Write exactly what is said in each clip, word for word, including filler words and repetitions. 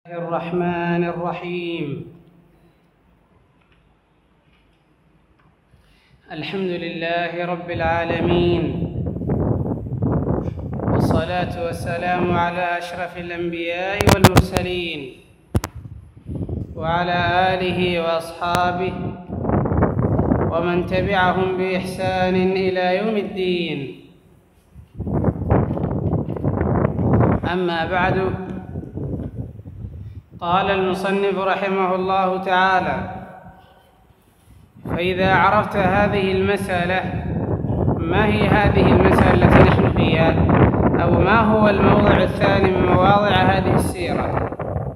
الرحمن الرحيم. الحمد لله رب العالمين، والصلاة والسلام على أشرف الأنبياء والمرسلين وعلى آله وأصحابه ومن تبعهم بإحسان إلى يوم الدين. أما بعد، قال المصنف رحمه الله تعالى: فإذا عرفت هذه المسألة، ما هي هذه المسألة التي نحن فيها؟ أو ما هو الموضع الثاني من مواضع هذه السيرة؟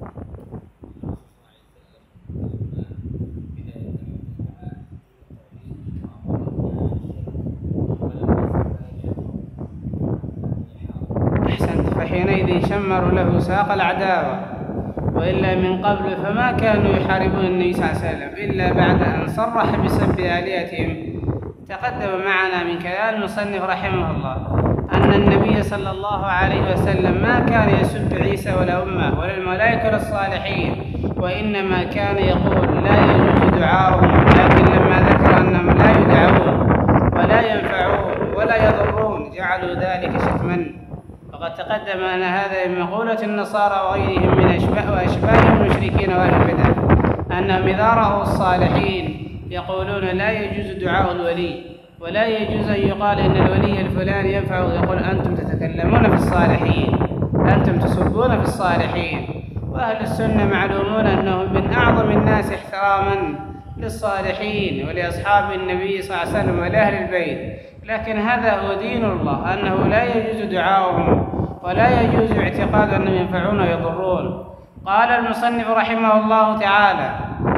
أحسنت. فحينئذ شمروا له ساق العداوة، وإلا من قبل فما كانوا يحاربون النبي صلى الله عليه وسلم إلا بعد أن صرح بسب آلهتهم. تقدم معنا من كلام المصنف رحمه الله أن النبي صلى الله عليه وسلم ما كان يسب عيسى ولا أمه ولا الملائكة ولا الصالحين، وإنما كان يقول لا يجوز دعاؤهم، لكن لما ذكر أنهم لا يدعون ولا ينفعون ولا يضرون جعلوا ذلك شتما. وقد تقدم أن هذا من مقولة النصارى وغيرهم من أشباه وأشباه المشركين وأهل البدع، أنهم إذا رأوا الصالحين يقولون لا يجوز دعاء الولي، ولا يجوز أن يقال إن الولي الفلاني ينفع، يقول أنتم تتكلمون في الصالحين، أنتم تسبون في الصالحين. وأهل السنة معلومون أنهم من أعظم الناس احتراما للصالحين ولأصحاب النبي صلى الله عليه وسلم ولأهل البيت، لكن هذا هو دين الله، أنه لا يجوز دعاؤهم ولا يجوز اعتقاد أنهم ينفعون ويضرون. قال المصنف رحمه الله تعالى: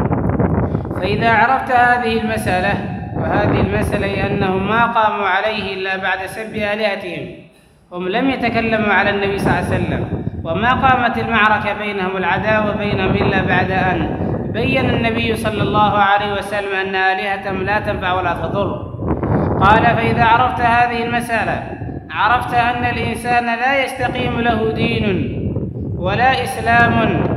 فإذا عرفت هذه المسألة، وهذه المسألة أنهم ما قاموا عليه إلا بعد سب آلهتهم، هم لم يتكلموا على النبي صلى الله عليه وسلم، وما قامت المعركة بينهم والعداوة بينهم إلا بعد أن بين النبي صلى الله عليه وسلم أن آلهتهم لا تنفع ولا تضر. قال: فإذا عرفت هذه المسألة عرفت أن الإنسان لا يستقيم له دين ولا إسلام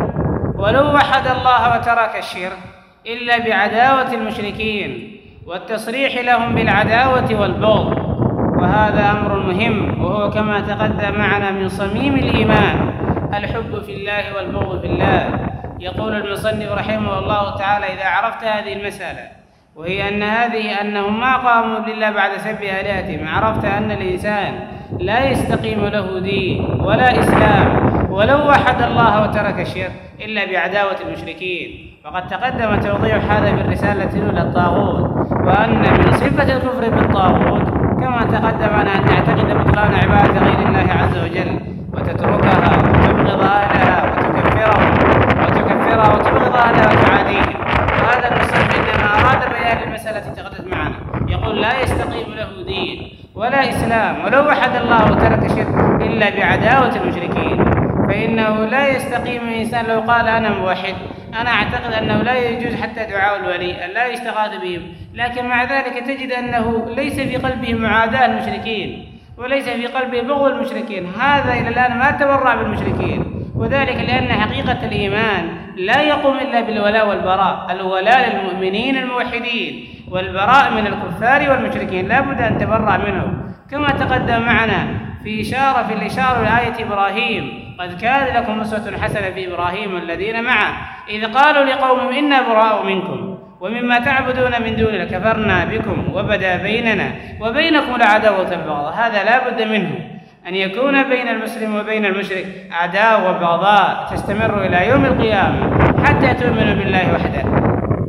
ولو وحد الله وترك الشرك إلا بعداوة المشركين والتصريح لهم بالعداوة والبغض. وهذا أمر مهم، وهو كما تقدم معنا من صميم الإيمان الحب في الله والبغض في الله. يقول المصنف رحمه الله تعالى: إذا عرفت هذه المسألة، وهي أن هذه أنهم ما قاموا إلا بعد سب آلهتهم، عرفت أن الإنسان لا يستقيم له دين ولا إسلام ولو وحد الله وترك الشرك إلا بعداوة المشركين. وقد تقدم توضيح هذا بالرسالة الأولى الطاغوت، وأن من صفة الكفر بالطاغوت كما تقدم أن تعتقد بطلان عبادة غير الله عز وجل وتتركها وتبغض أهلها وتكفرهم وتكفرها وتبغض أهلها وتعاديهم. وهذا المصنف إنما أراد بيان المسألة تقدم معنا، يقول لا يستقيم له دين ولا إسلام ولو وحد الله وترك الشرك إلا بعداوة المشركين. فإنه لا يستقيم الإنسان لو قال أنا موحد، أنا أعتقد أنه لا يجوز حتى دعاء الولي، أن لا يستغاث بهم، لكن مع ذلك تجد أنه ليس في قلبه معاداة المشركين وليس في قلبه بغض المشركين. هذا إلى الآن ما تبرع بالمشركين، وذلك لأن حقيقة الإيمان لا يقوم إلا بالولاء والبراء، الولاء للمؤمنين الموحدين والبراء من الكفار والمشركين، لا بد أن تبرع منهم. كما تقدم معنا في إشارة في الإشارة لآية إبراهيم: قد كان لكم أسوة حسنة في إبراهيم والذين معه إذ قالوا لقومهم إنا براء منكم ومما تعبدون من دون الله كفرنا بكم وبدا بيننا وبينكم العداوة والبغضاء. هذا لا بد منه، أن يكون بين المسلم وبين المشرك عداوة وبغضاء تستمر إلى يوم القيامة حتى تؤمنوا بالله وحده.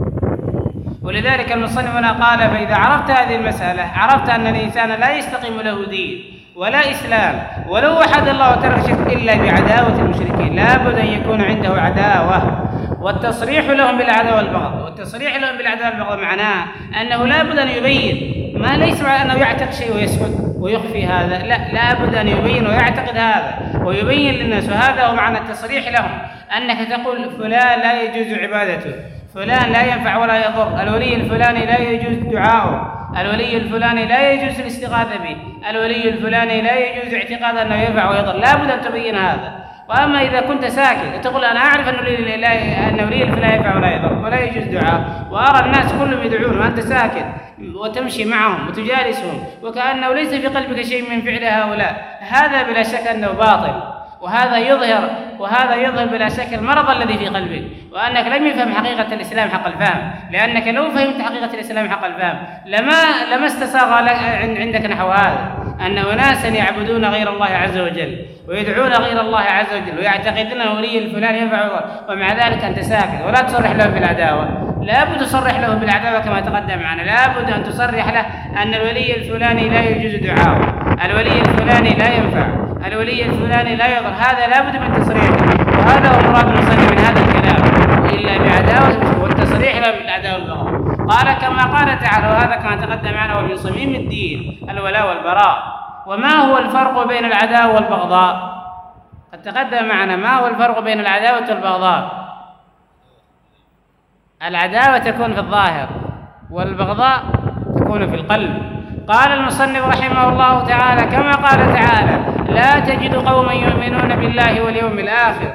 ولذلك المصنف هنا قال: فإذا عرفت هذه المسألة عرفت أن الإنسان لا يستقيم له دين ولا إسلام ولو وحد الله وترك الشرك إلا بعداوة المشركين. لا بد أن يكون عنده عداوة، والتصريح لهم بالعداوة والبغض. والتصريح لهم بالعداوة والبغض معناه أنه لا بد أن يبين، ما ليس معناه أنه يعتقد شيء ويسكت ويخفي هذا، لا، لا بد أن يبين ويعتقد هذا ويبين للناس. وهذا هو معنى التصريح لهم، أنك تقول فلان لا يجوز عبادته، فلان لا ينفع ولا يضر، الولي الفلاني لا يجوز دعاؤه، الولي الفلاني لا يجوز الاستغاثة به، الولي الفلاني لا يجوز اعتقاد أنه ينفع ويضر. لا بد أن تبين هذا. وأما إذا كنت ساكت تقول أنا أعرف أن ولي أن ولي لا ينفع ولا يضر ولا يجوز دعاء، وأرى الناس كلهم يدعون وأنت ساكت وتمشي معهم وتجالسهم وكأنه ليس في قلبك شيء من فعل هؤلاء، هذا بلا شك أنه باطل، وهذا يظهر وهذا يظهر بلا شك المرض الذي في قلبك، وأنك لم يفهم حقيقة الإسلام حق الفهم، لأنك لو فهمت حقيقة الإسلام حق الفهم لما لما استساغ عندك نحو هذا، أن أناسا يعبدون غير الله عز وجل ويدعون غير الله عز وجل ويعتقدون أن ولي الفلان ينفع ومع ذلك أنت ساكت ولا تصرح له بالعداوة. لابد تصرح له بالعداوة كما تقدم معنا، لابد أن تصرح له أن الولي الفلاني لا يجوز دعاؤه، الولي الفلاني لا ينفع، الولي الفلاني لا يضر، هذا لابد من تصريحه، وهذا هو مراد المصنف من هذا الكلام، إلا بعداوة والتصريح له بالعداوة والبغضاء. قال كما قال تعالى، وهذا كما تقدم معنا ومن صميم الدين الولاء والبراء. وما هو الفرق بين العداوة والبغضاء؟ قد تقدم معنا ما هو الفرق بين العداوة والبغضاء. العداوة تكون في الظاهر والبغضاء تكون في القلب. قال المصنف رحمه الله تعالى كما قال تعالى: لا تجد قوما يؤمنون بالله واليوم الآخر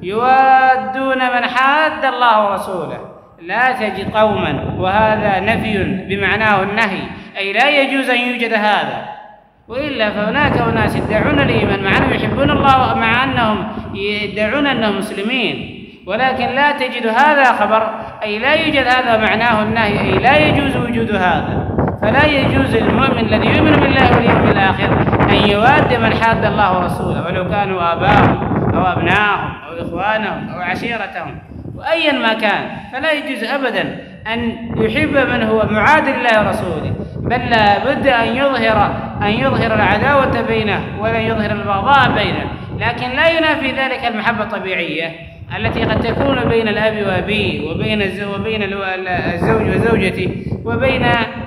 يوادون من حاد الله ورسوله. لا تجد قوما، وهذا نفي بمعناه النهي، أي لا يجوز أن يوجد هذا، وإلا فهناك أناس يدعون الإيمان مع أنهم يحبون الله، مع أنهم يدعون أنهم مسلمين، ولكن لا تجد هذا خبر، أي لا يوجد هذا معناه النهي، أي لا يجوز وجود هذا. فلا يجوز للمؤمن الذي يؤمن بالله واليوم الآخر أن يواد من حاد الله ورسوله ولو كانوا آباءهم أو أبناءهم أو إخوانهم أو عشيرتهم وأيا ما كان، فلا يجوز أبدا أن يحب من هو معاد لله ورسوله، بل لا بد أن يظهر أن يظهر العداوة بينه ولا يظهر البغضاء بينه، لكن لا ينافي ذلك المحبة الطبيعية التي قد تكون بين الأب وأبيه وبين وبين الزوج وزوجته وبين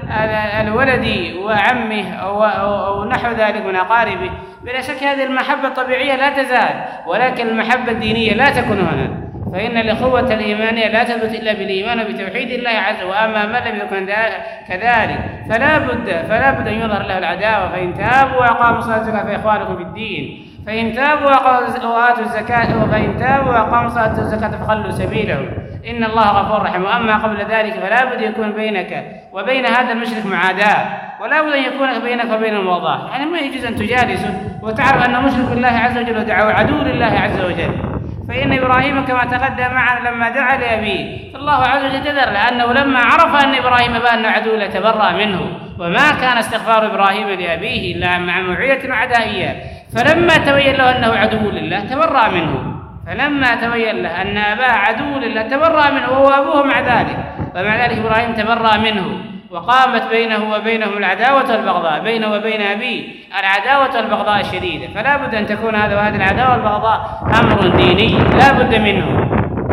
الولد وعمه أو نحو ذلك من أقاربه. بلا شك هذه المحبة الطبيعية لا تزال، ولكن المحبة الدينية لا تكون هنا، فإن الأخوة الإيمانية لا تثبت إلا بالإيمان وبتوحيد الله عز وجل، وأما من لم يكن كذلك فلا بد فلا بد أن يظهر له العداوة. فإن تابوا وأقاموا الصلاة فإخوانكم في الدين، فإن تابوا وآتوا الزكاة فإن تابوا وأقاموا الصلاة والزكاة فخلوا سبيلهم إن الله غفور رحيم. وأما قبل ذلك فلا بد يكون بينك وبين هذا المشرك معاداة، ولا بد أن يكون بينك وبين الموضوع، يعني ما يجوز أن تجالسه وتعرف أنه مشرك بالله عز وجل ودعوه عدو لله عز وجل. فإن إبراهيم كما تقدم معنا لما دعا لأبيه فالله عز وجل تذر، لأنه لما عرف أن إبراهيم بأنه عدو لتبرأ منه، وما كان استغفار إبراهيم لأبيه إلا مع موعظة وعدائية، فلما تبين له أنه عدو لله تبرأ منه، فلما تبين له أن أباه عدو لله تبرأ منه وهو أبوه مع ذلك، ومع ذلك إبراهيم تبرأ منه، وقامت بينه وبينهم العداوة والبغضاء، بينه وبين أبيه العداوة والبغضاء الشديدة. فلا بد أن تكون هذا وهذه العداوة والبغضاء أمر ديني لا بد منه.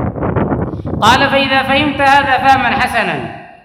قال: فإذا فهمت هذا فهما حسنا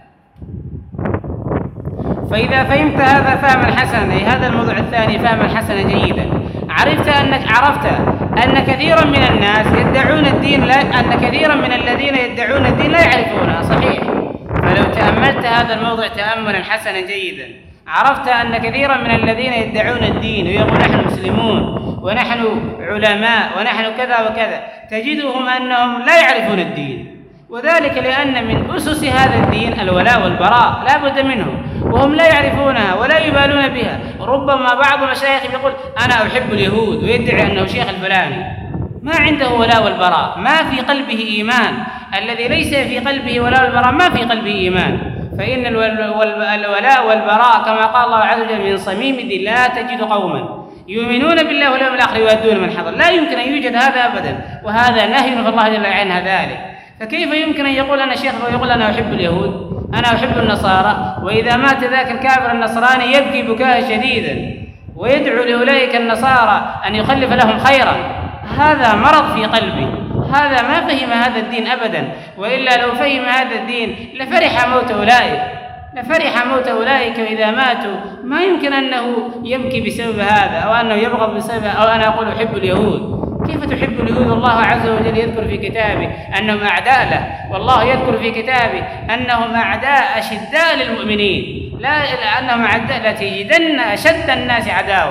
فإذا فهمت هذا فهما حسنا أي هذا الموضوع الثاني فهما حسنا جيدا، عرفت أنك عرفت أن كثيرا من الناس يدعون الدين لا أن كثيرا من الذين يدعون الدين لا يعرفونها صحيح. فلو تأملت هذا الموضوع تأملا حسنا جيدا عرفت أن كثيرا من الذين يدعون الدين ويقولون نحن مسلمون ونحن علماء ونحن كذا وكذا تجدهم أنهم لا يعرفون الدين، وذلك لأن من أسس هذا الدين الولاء والبراء لا بد منه، وهم لا يعرفونها ولا يبالون بها. ربما بعض المشايخ يقول أنا أحب اليهود ويدعي أنه شيخ الفلاني، ما عنده ولاء والبراء، ما في قلبه إيمان. الذي ليس في قلبه ولاء والبراء ما في قلبه إيمان. فإن الولاء والبراء كما قال الله عز وجل من صميم الدين: لا تجد قوما يؤمنون بالله واليوم الآخر يوادون من حضر. لا يمكن أن يوجد هذا أبدا، وهذا نهي في الله جل وعلا ذلك. فكيف يمكن أن يقول أنا شيخ ويقول أنا أحب اليهود أنا أحب النصارى، وإذا مات ذاك الكافر النصراني يبكي بكاء شديدا ويدعو لأولئك النصارى أن يخلف لهم خيرا؟ هذا مرض في قلبه، هذا ما فهم هذا الدين أبدا، وإلا لو فهم هذا الدين لفرح موت أولئك لفرح موت أولئك إذا ماتوا. ما يمكن أنه يبكي بسبب هذا أو أنه يبغض بسبب، أو أنا أقول أحب اليهود. كيف تحب اليهود والله عز وجل يذكر في كتابه أنهم أعداء له، والله يذكر في كتابه أنهم أعداء أشداء للمؤمنين، لا أنهم أعداء لتجدن أشد الناس عداوة.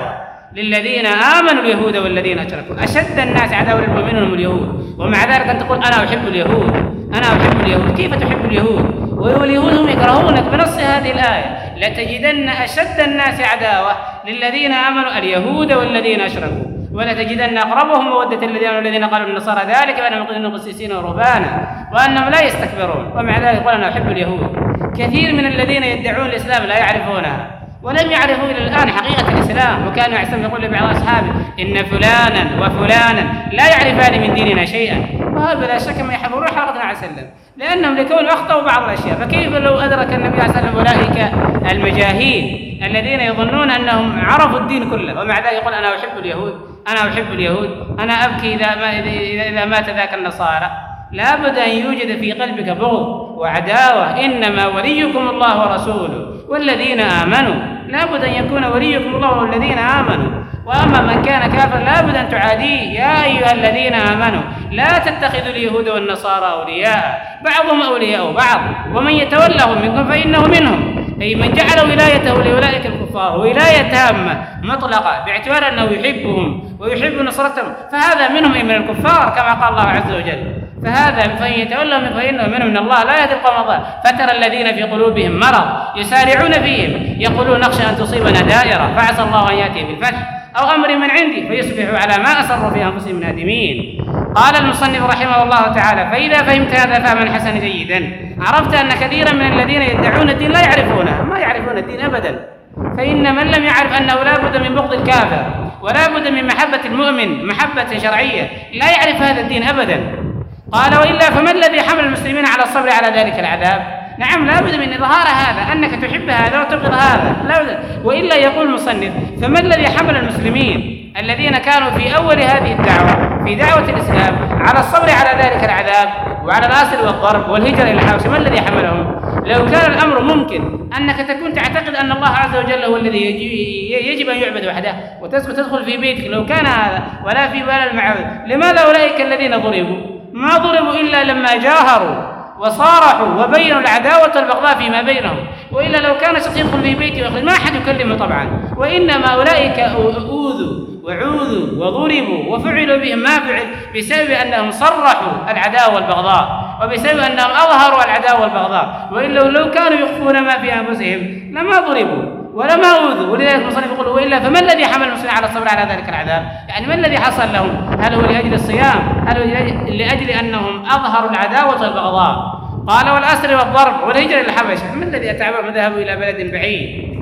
للذين آمنوا اليهود والذين أشركوا. أشد الناس عداوة للمؤمنين هم اليهود، ومع ذلك أن تقول أنا أحب اليهود، أنا أحب اليهود. كيف تحب اليهود واليهود هم يكرهونك؟ بنص هذه الآية لتجدن أشد الناس عداوة للذين آمنوا اليهود والذين أشركوا ولتجدن أقربهم مودة الذين والذين قالوا النصارى ذلك بأنهم يقولون قسيسين ورهبانا وأنهم لا يستكبرون، ومع ذلك يقول أنا أحب اليهود. كثير من الذين يدعون الإسلام لا يعرفونها ولم يعرفوا إلى الآن حقيقة الإسلام، وكانوا يحسن يقول لبعض أصحابه إن فلانا وفلانا لا يعرفان من ديننا شيئا، وهذا لا شك ما يحضرون حلقة النبي عليه وسلم لأنهم لكونوا أخطأوا بعض الأشياء. فكيف لو أدرك النبي عليه وسلم أولئك المجاهيل الذين يظنون أنهم عرفوا الدين كله، ومع ذلك يقول أنا أحب اليهود، أنا أحب اليهود، أنا أبكي إذا, ما إذا مات ذاك النصارى. لا بد أن يوجد في قلبك بغض وعداوة. إنما وليكم الله ورسوله والذين آمنوا، لا بد أن يكون وليكم الله والذين آمنوا. وأما من كان كافر لا بد أن تعاديه. يا أيها الذين آمنوا لا تتخذوا اليهود والنصارى أولياء بعضهم أولياء بعض ومن يتولهم منكم فإنه منهم، أي من جعل ولايته لأولئك الكفار ولاية تامة مطلقة باعتبار أنه يحبهم ويحب نصرتهم فهذا منهم أي من الكفار كما قال الله عز وجل. فهذا فإن يتولوا من فإنه منهم من الله لا يهدي القوم الظالمين. فترى الذين في قلوبهم مرض يسارعون فيهم يقولون نخشى أن تصيبنا دائرة فعسى الله أن يأتي بالفتح أو أمر من عندي فيصبحوا على ما أسروا في أنفسهم نادمين. قال المصنف رحمه الله تعالى فإذا فهمت هذا فهما حسنا جيدا عرفت أن كثيرا من الذين يدعون الدين لا يعرفونه، ما يعرفون الدين أبدا. فإن من لم يعرف أنه لا بد من بغض الكافر ولا بد من محبة المؤمن محبة شرعية لا يعرف هذا الدين أبدا. قال وإلا فما الذي حمل المسلمين على الصبر على ذلك العذاب؟ نعم لا بد من إظهار هذا أنك تحب هذا وتبغض هذا، لا بد. وإلا يقول المصنف فما الذي حمل المسلمين الذين كانوا في أول هذه الدعوة في دعوة الإسلام على الصبر على ذلك العذاب وعلى الأسر والضرب والهجرة إلى الحبس؟ ما الذي حملهم؟ لو كان الأمر ممكن أنك تكون تعتقد أن الله عز وجل هو الذي يجب أن يعبد وحده وتدخل في بيتك، لو كان هذا ولا في بال المعبد، لماذا أولئك الذين ضربوا ما ضربوا إلا لما جاهروا وصارحوا وبينوا العداوة والبغضاء فيما بينهم؟ وإلا لو كان شخص يدخل في بيته ويخرج ما أحد يكلمه طبعا. وإنما أولئك أوذوا وعوذوا وضربوا وفعلوا بهم ما فعل بسبب أنهم صرحوا العداوة والبغضاء وبسبب أنهم أظهروا العداوة والبغضاء. وإلا لو كانوا يخفون ما في أنفسهم لما ضربوا ولما أوذوا. ولذلك المصنف يقول وإلا فما الذي حمل المسلمين على الصبر على ذلك العذاب؟ يعني ما الذي حصل لهم؟ هل هو لأجل الصيام؟ هل هو لأجل أنهم أظهروا العداوة والبغضاء؟ قال والأسر والضرب والهجرة إلى الحبشة. ما الذي يتعبهم ذهبوا إلى بلد بعيد؟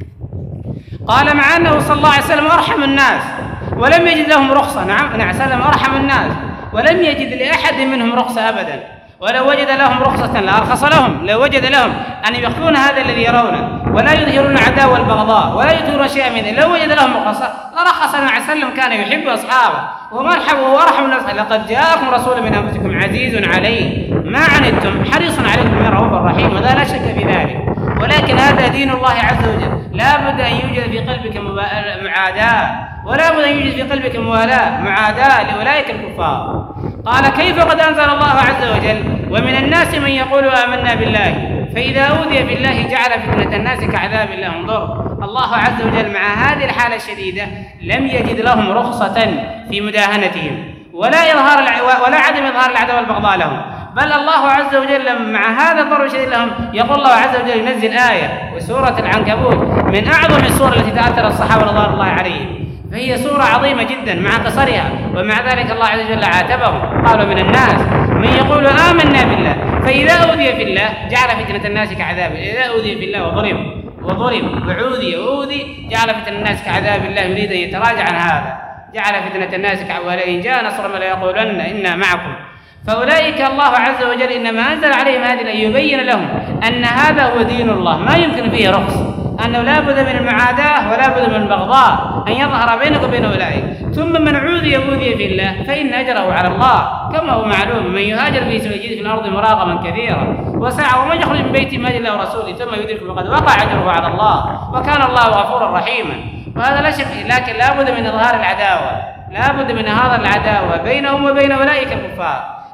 قال مع أنه صلى الله عليه وسلم أرحم الناس ولم يجد لهم رخصة. نعم نعم سلم أرحم الناس ولم يجد لأحد منهم رخصة أبدا، ولو وجد لهم رخصة لأرخص لهم، لو وجد لهم أن يخفون هذا الذي يرونه ولا يظهرون عداوة والبغضاء ولا يظهرون شيئا منه، لو وجد لهم رخصة لرخص النبي عليه وسلم. كان يحب أصحابه ومرحب وأرحم الناس. لقد جاءكم رسول من أنفسكم عزيز عليه ما عنتم حريص عليكم من رؤوف رحيم، وذا لا شك في ذلك. ولكن هذا دين الله عز وجل، لا بد أن يوجد في قلبك معاداة ولا بد أن يوجد في قلبك موالاة معاداة لأولئك الكفار. قال كيف قد أنزل الله عز وجل ومن الناس من يقول آمنا بالله فإذا أوذي بالله جعل فتنة الناس كعذاب الله. انظر الله عز وجل مع هذه الحالة الشديدة لم يجد لهم رخصة في مداهنتهم ولا إظهار ولا عدم إظهار العداوة والبغضاء لهم، بل الله عز وجل مع هذا الضرر الشديد لهم يقول الله عز وجل ينزل آية وسورة العنكبوت من أعظم السور التي تأثر الصحابة رضوان الله عليهم، فهي سورة عظيمة جدا مع قصرها، ومع ذلك الله عز وجل عاتبهم. قالوا من الناس من يقول آمنا بالله فإذا أوذي في الله جعل فتنة الناس كعذاب. إذا أوذي في الله وضرب وضرب وعوذي وأوذي جعل فتنة الناس كعذاب الله، يريد أن يتراجع عن هذا. جعل فتنة الناس كعذاب ولئن جاء نصر لا يقولن إنا معكم. فأولئك الله عز وجل إنما أنزل عليهم هذه الآية يبين لهم أن هذا هو دين الله ما يمكن فيه رخص، أنه لا بد من المعاداة ولا بد من البغضاء أن يظهر بينك وبين أولئك. ثم من عوذي أوذي في الله فإن أجره على الله، كما هو معلوم من يهاجر في سبيل في الأرض مراغما كثيرا وسعى ومن يخرج من بيته ما أجل الله ورسوله ثم يدركه فقد وقع أجره على الله وكان الله غفورا رحيما. وهذا لا شك، لكن لا بد من إظهار العداوة، لا بد من إظهار العداوة بينهم وبين أولئك الكفار.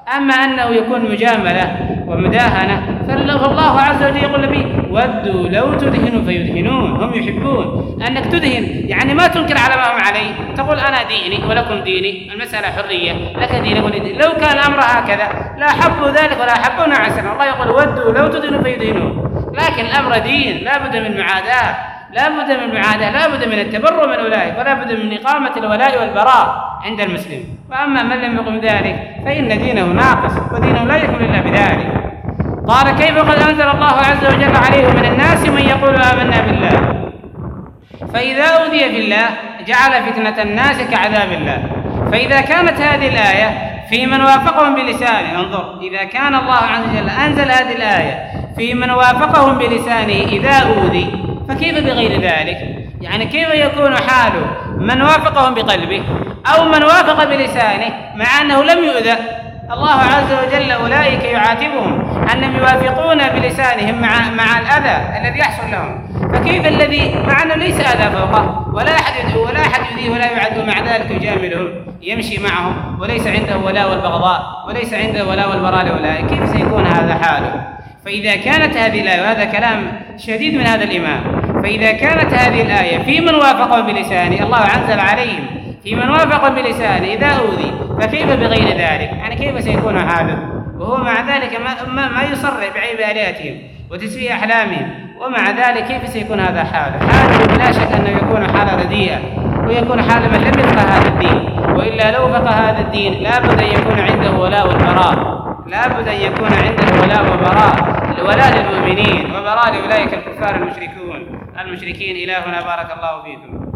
أما أنه يكون مجاملة ومداهنة فالله عز وجل يقول النبي ودوا لو تدهنوا فيدهنون. هم يحبون أنك تدهن، يعني ما تنكر على ما هم عليه، تقول أنا ديني ولكم ديني، المسألة حرية، لك دينك ولي دين. لو كان الأمر هكذا لا حبوا ذلك ولا حبوا نعسنا. الله يقول ودوا لو تدهنوا فيدهنون، لكن الأمر دين، لا بد من معاداة، لا بد من المعاداة، لا بد من التبرؤ من أولئك، ولا بد من إقامة الولاء والبراء عند المسلم. وأما من لم يقم ذلك فإن دينه ناقص، ودينه لا يكون إلا بذلك. قال كيف قد أنزل الله عز وجل عليه من الناس من يقول آمنا بالله فإذا أوذي في الله جعل فتنة الناس كعذاب الله. فإذا كانت هذه الآية في من وافقهم بلسانه، انظر، إذا كان الله عز وجل أنزل هذه الآية في من وافقهم بلسانه إذا أوذي، فكيف بغير ذلك؟ يعني كيف يكون حال من وافقهم بقلبه أو من وافق بلسانه مع أنه لم يؤذى؟ الله عز وجل أولئك يعاتبهم أنهم يوافقون بلسانهم مع مع الأذى الذي يحصل لهم، فكيف الذي مع أنه ليس أذى فوقه ولا أحد يدعو ولا أحد يؤذيه ولا يعد، مع ذلك يجاملهم يمشي معهم وليس عنده ولاء والبغضاء وليس عنده ولاء والبراء لأولئك؟ كيف سيكون هذا حاله؟ فإذا كانت هذه الآية، وهذا كلام شديد من هذا الإمام، فإذا كانت هذه الآية في من وافقهم بلسانه، الله أنزل عليهم في من وافق بلسانه إذا أوذي، فكيف بغير ذلك؟ يعني كيف سيكون حاله؟ وهو مع ذلك ما, ما يصرح بعيب آلهتهم وتسفيه أحلامهم، ومع ذلك كيف سيكون هذا حاله؟ حاله بلا شك أنه يكون حالة رديئة، ويكون حال من لم يفقه هذا الدين، وإلا لو فقه هذا الدين لابد أن يكون عنده ولاء والبراء، لابد أن يكون عنده ولاء وبراء، الولاء للمؤمنين وبراء لأولئك الكفار المشركون المشركين. إلهنا بارك الله فيكم.